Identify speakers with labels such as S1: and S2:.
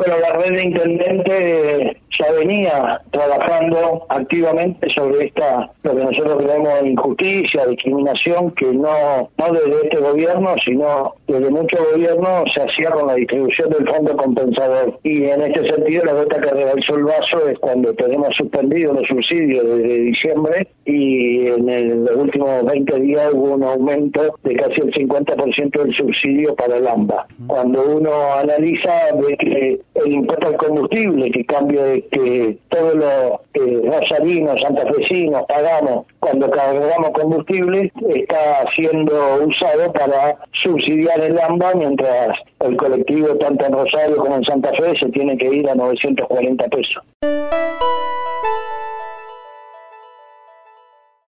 S1: Bueno, la red de intendentes ya venía trabajando activamente sobre lo que nosotros llamamos injusticia, discriminación, que no desde este gobierno, sino desde muchos gobiernos se hacía con la distribución del fondo compensador. Y en este sentido, la gota que rebalsó el vaso es cuando tenemos suspendido los subsidios desde diciembre y en los últimos 20 días hubo un aumento de casi el 50% del subsidio para el AMBA. Cuando uno analiza, ve que el impuesto al combustible, que cambia de que todos los rosarinos, santafesinos pagamos cuando cargamos combustible, está siendo usado para subsidiar el AMBA, mientras el colectivo tanto en Rosario como en Santa Fe se tiene que ir a 940 pesos.